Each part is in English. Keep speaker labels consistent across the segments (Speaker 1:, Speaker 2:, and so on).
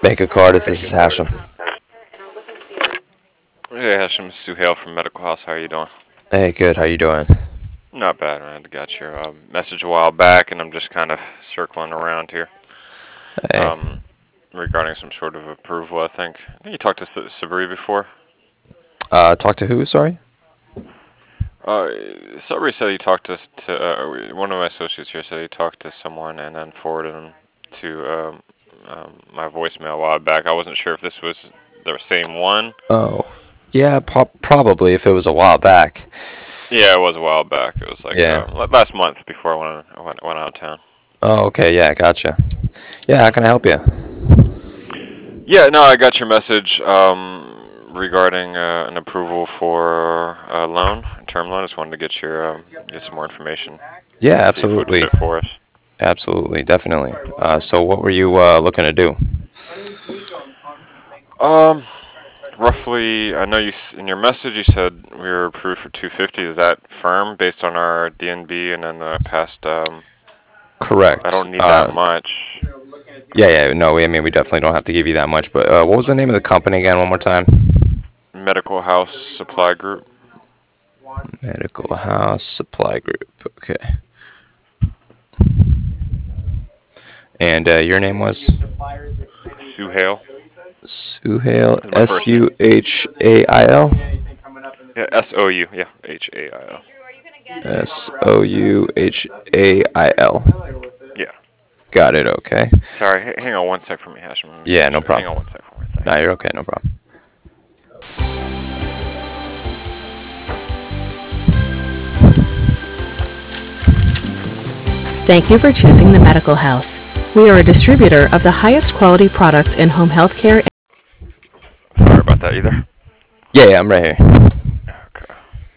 Speaker 1: Bank of Cardiff, this is Hashem.
Speaker 2: Hey Hashem, Suhail from Medical House. How are you doing?
Speaker 1: Hey, good. How you doing?
Speaker 2: Not bad, man. I got your message a while back, and I'm just kind of circling around here
Speaker 1: Hey,
Speaker 2: um, regarding some sort of approval. I think you talked to Sabri before.
Speaker 1: talk to who? Sorry.
Speaker 2: Uh, Sabri said he talked to one of my associates here. Said he talked to someone and then forwarded him to my voicemail a while back. I wasn't sure if this was the same one.
Speaker 1: Oh, yeah, probably if it was a while back.
Speaker 2: Yeah, it was a while back. It was like
Speaker 1: Yeah.
Speaker 2: last month before I went out of town.
Speaker 1: Oh, okay. Yeah, gotcha. Yeah, how can I help you?
Speaker 2: Yeah, no, I got your message regarding an approval for a loan, a term loan. Just wanted to get some more information,
Speaker 1: Yeah,
Speaker 2: see if it would
Speaker 1: absolutely.
Speaker 2: fit for us.
Speaker 1: Absolutely, definitely. So what were you looking to do?
Speaker 2: Um, Roughly, I know in your message you said we were approved for 250. Is that firm based on our DNB and then the past? I
Speaker 1: Correct.
Speaker 2: don't need that much.
Speaker 1: Yeah, yeah. No, I mean we definitely don't have to give you that much. But what was the name of the company again? One more time.
Speaker 2: Medical House Supply Group.
Speaker 1: Medical House Supply Group. Okay. And your name was
Speaker 2: Suhail
Speaker 1: Suhail.
Speaker 2: is my
Speaker 1: S
Speaker 2: first name.
Speaker 1: U H A I L.
Speaker 2: Yeah, SOU. Yeah, HAIL.
Speaker 1: Souhail.
Speaker 2: Yeah.
Speaker 1: Got it. Okay.
Speaker 2: Sorry, hang on one sec for me, Hashim. Let me
Speaker 1: Yeah, no
Speaker 2: switch. Hang
Speaker 1: problem.
Speaker 2: on one sec for me. Thanks.
Speaker 1: No, you're okay. No problem.
Speaker 3: Thank you for choosing the Medical House. We are a distributor of the highest quality products in home health care.
Speaker 2: Sorry about that either.
Speaker 1: Yeah, yeah, I'm right here.
Speaker 2: Okay.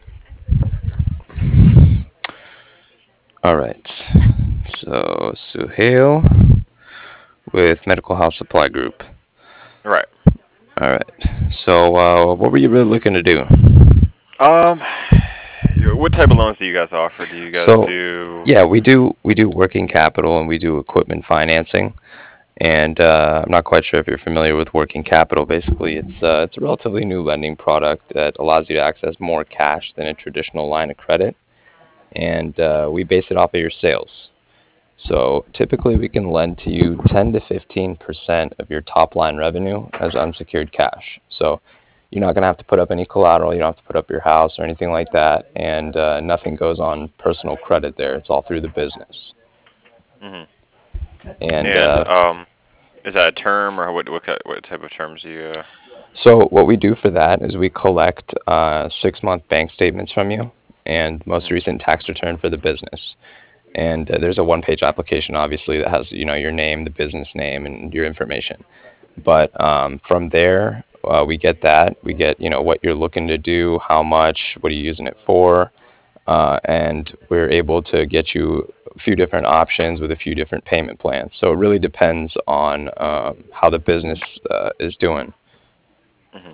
Speaker 1: All right. So Suhail with Medical House Supply Group.
Speaker 2: Right.
Speaker 1: All right. So what were you really looking to do?
Speaker 2: Um, what type of loans do you guys offer? Do you guys
Speaker 1: So
Speaker 2: do?
Speaker 1: yeah, we do working capital and we do equipment financing. And I'm not quite sure if you're familiar with working capital. Basically, it's a relatively new lending product that allows you to access more cash than a traditional line of credit, and we base it off of your sales. So typically, we can lend to you 10 to 15% of your top line revenue as unsecured cash. So you're not going to have to put up any collateral. You don't have to put up your house or anything like that, and nothing goes on personal credit there. It's all through the business.
Speaker 2: Hmm.
Speaker 1: And
Speaker 2: And is that a term or what type of terms do you?
Speaker 1: So what we do for that is we collect 6-month bank statements from you and most
Speaker 2: Mhm.
Speaker 1: recent tax return for the business. And there's a one-page application, obviously, that has your name, the business name, and your information. But from there, we get that. We get what you're looking to do, how much, what are you using it for, and we're able to get you a few different options with a few different payment plans. So it really depends on how the business is doing.
Speaker 2: Mhm.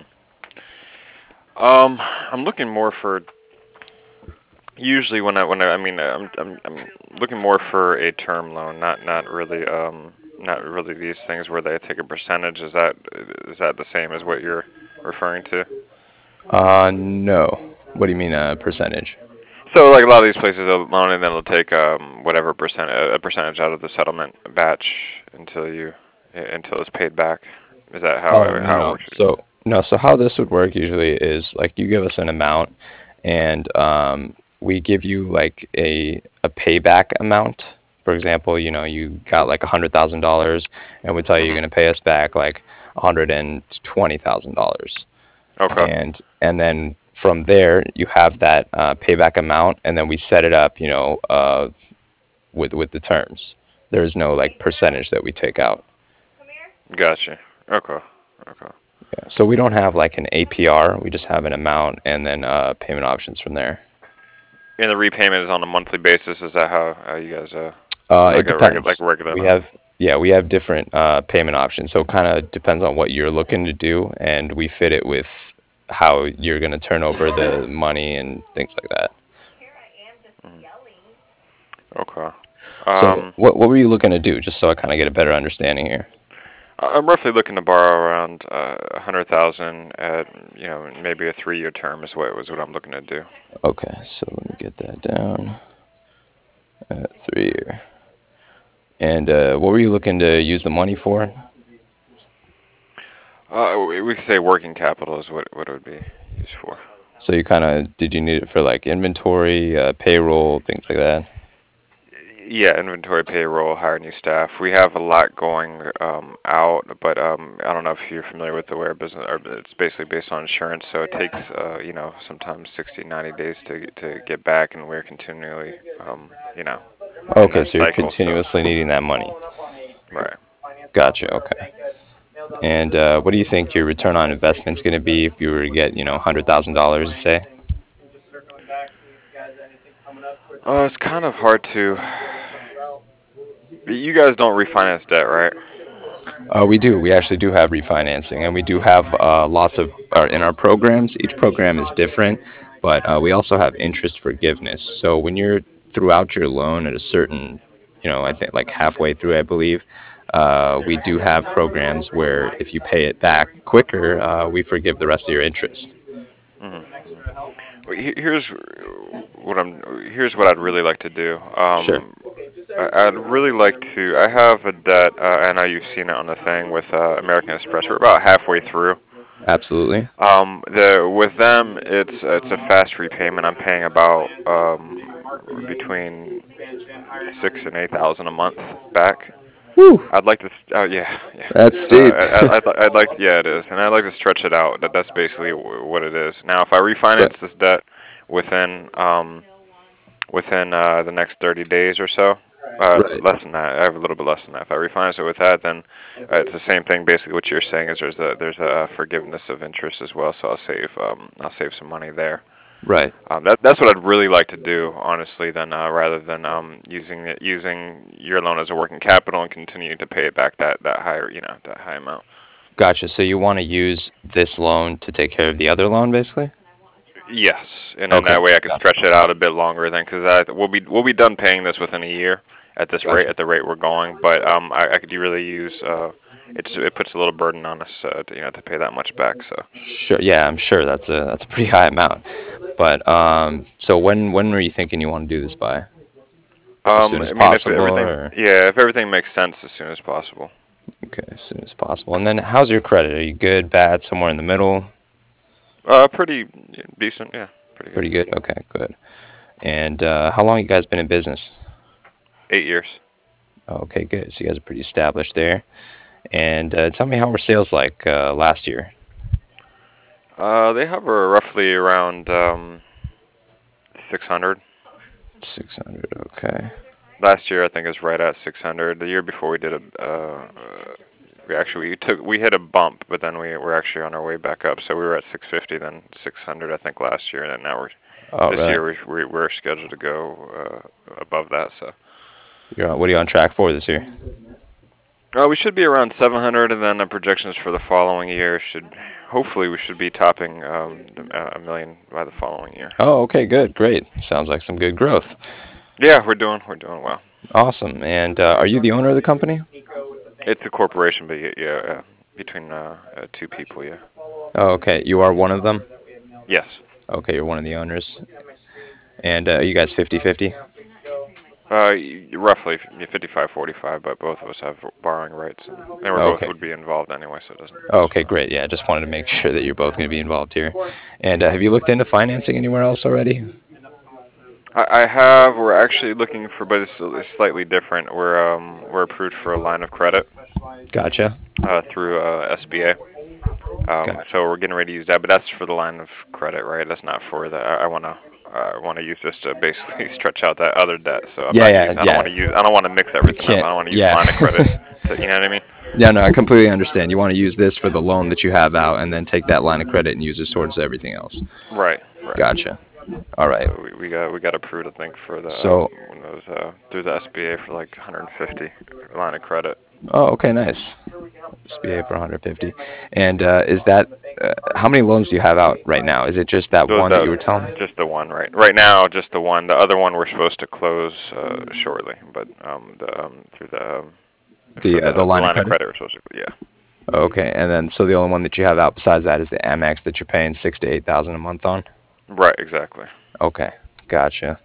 Speaker 2: I'm looking more for usually I mean I'm looking more for a term loan, not really these things where they take a percentage. Is that the same as what you're referring to?
Speaker 1: No. What do you mean a percentage?
Speaker 2: So like a lot of these places will loan and then they'll take whatever a percentage out of the settlement batch until it's paid back. Is that
Speaker 1: Oh, no,
Speaker 2: how it
Speaker 1: no.
Speaker 2: works with you?
Speaker 1: So no, so how this would work usually is like you give us an amount and we give you like a payback amount. For example, you got like $100,000 and we tell you you're
Speaker 2: Mhm.
Speaker 1: going to pay us back like $120,000.
Speaker 2: Okay.
Speaker 1: And then from there you have that payback amount and then we set it up, with the terms. There's no like percentage that we take out.
Speaker 2: Gotcha. Okay. Okay.
Speaker 1: Yeah. So we don't have like an APR. We just have an amount and then payment options from there.
Speaker 2: And the repayment is on a monthly basis. Is that how you guys
Speaker 1: It
Speaker 2: like
Speaker 1: depends.
Speaker 2: a regular
Speaker 1: We
Speaker 2: loan?
Speaker 1: have Yeah, we have different payment options. So it kind of depends on what you're looking to do, and we fit it with how you're going to turn over the money and things like that.
Speaker 2: Mhm. Okay.
Speaker 1: So
Speaker 2: Um,
Speaker 1: what were you looking to do? Just so I kind of get a better understanding here.
Speaker 2: I'm roughly looking to borrow around 100,000 at maybe a 3-year term is what I'm looking to do.
Speaker 1: Okay, so let me get that down. 3 year. And what were you looking to use the money for?
Speaker 2: We could say working capital is what it would be used for.
Speaker 1: So did you need it for like inventory, payroll, things like that?
Speaker 2: Yeah, inventory, payroll, hire new staff. We have a lot going out, but I don't know if you're familiar with the way our business, it's basically based on insurance, so it takes sometimes 60, 90 days to get back, and we're continually in
Speaker 1: Okay,
Speaker 2: that
Speaker 1: so you're
Speaker 2: cycle. So
Speaker 1: continuously needing that money.
Speaker 2: right.
Speaker 1: Gotcha. Okay. And what do you think your return on investment's going to be if you were to get, $100,000, say?
Speaker 2: It's kind of hard to. You guys don't refinance debt, right?
Speaker 1: We do. We actually do have refinancing, and we do have lots of in our programs. Each program is different, but we also have interest forgiveness. So when you're throughout your loan at a certain, I think like halfway through, I believe, we do have programs where if you pay it back quicker, we forgive the rest of your interest.
Speaker 2: hmm Well, here's what I'd really like to do.
Speaker 1: Sure.
Speaker 2: I'd really like to. I have a debt. I know you've seen it on the thing with American Express. We're about halfway through.
Speaker 1: Absolutely.
Speaker 2: With them, it's a fast repayment. I'm paying about between 6,000 and 8,000 a month back.
Speaker 1: Whew,
Speaker 2: I'd like to. Yeah, yeah.
Speaker 1: that's
Speaker 2: So
Speaker 1: steep.
Speaker 2: I'd like. Yeah, it is, and I'd like to stretch it out. That's basically what it is. Now, if I
Speaker 1: Right.
Speaker 2: refinance this debt within the next 30 days or so.
Speaker 1: Right.
Speaker 2: Less than that. I have a little bit less than that. If I refinance it with that, then it's the same thing. Basically, what you're saying is there's a forgiveness of interest as well. So I'll save some money there.
Speaker 1: Right.
Speaker 2: That's what I'd really like to do, honestly, than rather than using your loan as a working capital and continuing to pay it back that higher that high amount.
Speaker 1: Gotcha. So you want to use this loan to take care of the other loan, basically?
Speaker 2: Yes, and then
Speaker 1: Okay.
Speaker 2: that way I can
Speaker 1: Gotcha.
Speaker 2: stretch it out a bit longer. Then, because we'll be done paying this within a year at this rate,
Speaker 1: Gotcha.
Speaker 2: at the rate we're going. But I could really use it puts a little burden on us to pay that much back. So
Speaker 1: Sure. Yeah, I'm sure that's a pretty high amount. But so when were you thinking you want to do this by? As soon as
Speaker 2: I mean,
Speaker 1: possible, or
Speaker 2: if everything makes sense as soon as possible.
Speaker 1: okay, as soon as possible. And then how's your credit? Are you good, bad, somewhere in the middle?
Speaker 2: Pretty decent, yeah, pretty good.
Speaker 1: Pretty good. Okay, good. And how long you guys been in business?
Speaker 2: 8 years.
Speaker 1: Okay, good. So you guys are pretty established there. And tell me how were sales like last year?
Speaker 2: They hover roughly around 600.
Speaker 1: 600. Okay.
Speaker 2: Last year, I think is right at 600. The year before, we did we hit a bump, but then we were actually on our way back up. So we were at 650, then 600, I think, last year, and then now
Speaker 1: Oh,
Speaker 2: this
Speaker 1: really?
Speaker 2: year we're scheduled to go above that. So
Speaker 1: What are you on track for this year?
Speaker 2: we should be around 700, and then the projections for the following year hopefully we should be topping a million by the following year.
Speaker 1: Oh, okay, good, great. Sounds like some good growth.
Speaker 2: Yeah, we're doing well.
Speaker 1: Awesome. And are you the owner of the company?
Speaker 2: It's a corporation, but yeah, between two people, yeah.
Speaker 1: Oh, okay. You are one of them?
Speaker 2: Yes.
Speaker 1: Okay, you're one of the owners. And are you guys 50-50?
Speaker 2: Roughly 55-45, but both of us have borrowing rights, and we're both
Speaker 1: Okay.
Speaker 2: would be involved anyway, so it doesn't.
Speaker 1: Okay, great. Yeah, just wanted to make sure that you're both going to be involved here. And have you looked into financing anywhere else already?
Speaker 2: I have. We're actually looking for, but it's slightly different. We're approved for a line of credit
Speaker 1: Gotcha.
Speaker 2: through SBA.
Speaker 1: Gotcha.
Speaker 2: So we're getting ready to use that, but that's for the line of credit, right? That's not for the. I want to use this to basically stretch out that other debt. So I'm
Speaker 1: Yeah,
Speaker 2: not
Speaker 1: yeah,
Speaker 2: using. I don't
Speaker 1: yeah.
Speaker 2: want to use. I don't want to mix
Speaker 1: You
Speaker 2: everything up.
Speaker 1: can't.
Speaker 2: I don't want to use
Speaker 1: Yeah.
Speaker 2: line of credit. You know what I mean?
Speaker 1: Yeah, no, I completely understand. You want to use this for the loan that you have out, and then take that line of credit and use it towards everything else.
Speaker 2: Right. Right.
Speaker 1: Gotcha. All right.
Speaker 2: So we got approved, I think, for the
Speaker 1: So,
Speaker 2: when it was through the SBA for like 150 line of credit.
Speaker 1: oh, okay, nice. SBA for 150. And is that how many loans do you have out right now? Is it just that
Speaker 2: Those
Speaker 1: one that you were telling me?
Speaker 2: just the one, right? Right now, just the one. The other one we're supposed to close shortly, but through the
Speaker 1: The line of credit.
Speaker 2: We're supposed to, yeah.
Speaker 1: Okay, and then so the only one that you have out besides that is the Amex that you're paying 6 to 8,000 a month on.
Speaker 2: Right, exactly.
Speaker 1: Okay, gotcha.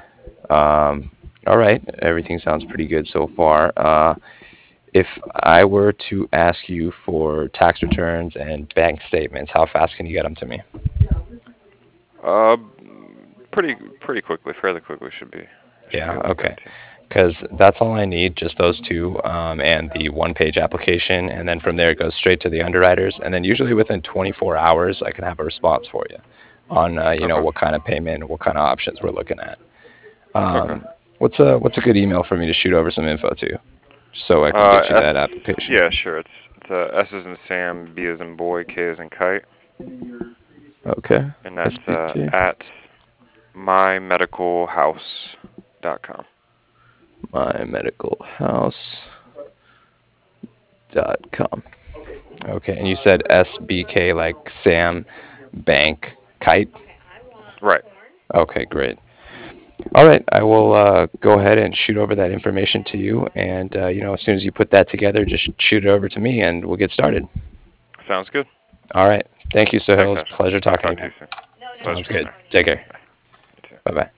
Speaker 1: All right, everything sounds pretty good so far. If I were to ask you for tax returns and bank statements, how fast can you get them to me?
Speaker 2: Uh, pretty quickly, fairly quickly should be.
Speaker 1: Yeah,
Speaker 2: Like
Speaker 1: okay.
Speaker 2: that too.
Speaker 1: Because that's all I need, just those two, and the one-page application, and then from there it goes straight to the underwriters, and then usually within 24 hours I can have a response for you on,
Speaker 2: Okay.
Speaker 1: what kind of payment, what kind of options we're looking at.
Speaker 2: Okay.
Speaker 1: What's a good email for me to shoot over some info to, so I can get you
Speaker 2: S.
Speaker 1: that application?
Speaker 2: Yeah, sure. It's S as in Sam, B as in boy, K as in kite,
Speaker 1: Okay.
Speaker 2: and that's
Speaker 1: SBT.
Speaker 2: at mymedicalhouse.com.
Speaker 1: mymedicalhouse.com. Okay, and you said SBK like Sam Bank Kite?
Speaker 2: Right.
Speaker 1: Okay, great. All right, I will go ahead and shoot over that information to you, and as soon as you put that together, just shoot it over to me, and we'll get started.
Speaker 2: Sounds good.
Speaker 1: All right, thank you, Sohail.
Speaker 2: Thanks,
Speaker 1: It's a
Speaker 2: Ash.
Speaker 1: pleasure
Speaker 2: I'll
Speaker 1: talking to
Speaker 2: talk
Speaker 1: you,
Speaker 2: to
Speaker 1: man.
Speaker 2: you soon.
Speaker 1: Sounds
Speaker 2: Pleasure.
Speaker 1: good. Take care.
Speaker 2: Bye. You too.
Speaker 1: Bye bye.